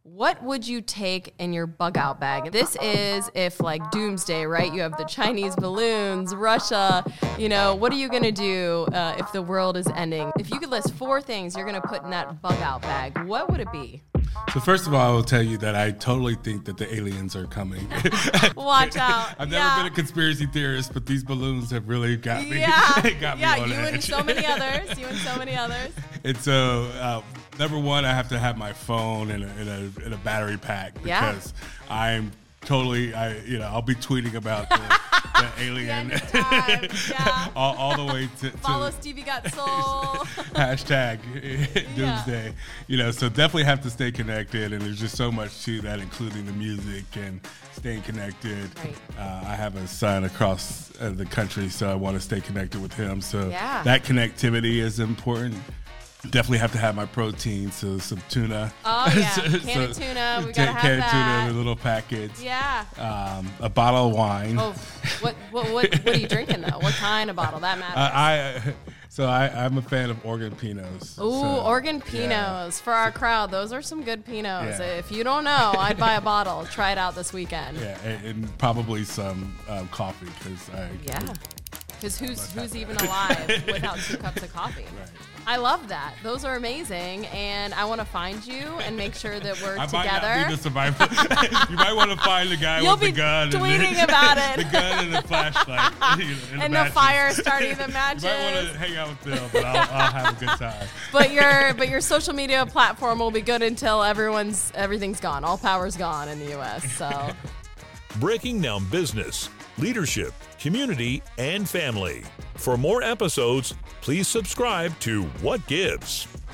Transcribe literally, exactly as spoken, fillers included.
What would you take in your bug out bag? This is if like doomsday, right? You have the Chinese balloons, Russia, you know, what are you going to do uh, if the world is ending? If you could list four things you're going to put in that bug out bag, what would it be? So first of all, I will tell you that I totally think that the aliens are coming. Watch out. I've yeah. never been a conspiracy theorist, but these balloons have really got me. Yeah, got me yeah on you edge. and so many others. You and so many others. And so, uh, number one, I have to have my phone and a, and a, and a battery pack because yeah. I'm totally, I you know, I'll be tweeting about the, the alien the yeah. all, all the way to, to follow Stevie Got Soul hashtag doomsday. Yeah. You know, so definitely have to stay connected, and there's just so much to that, including the music and staying connected. Right. Uh, I have a son across uh, the country, so I want to stay connected with him. So yeah. that connectivity is important. Definitely have to have my protein, so some tuna. Oh, yeah. so, can of tuna. We got to can, have can that. Can of tuna, the little packets. Yeah. Um, a bottle of wine. Oh, what, what, what, what are you drinking, though? What kind of bottle? That matters. Uh, I, so I, I'm a fan of Oregon Pinots. Ooh, so, Oregon Pinots. Yeah. For our crowd, those are some good Pinots. Yeah. If you don't know, I'd buy a bottle. Try it out this weekend. Yeah, and, and probably some um, coffee, because I... Yeah. Because who's who's even alive without two cups of coffee? Right. I love that. Those are amazing, and I want to find you and make sure that we're I together. might not be the survivor. You might want to find the guy You'll with be the gun. tweeting and the, about it. The gun and the flashlight. You know, and and the, the fire starting the matches. You might want to hang out with Bill, but I'll, I'll have a good time. But your but your social media platform will be good until everyone's everything's gone. All power's gone in the U S. So breaking down business, leadership, community, and family. For more episodes, please subscribe to What Gives.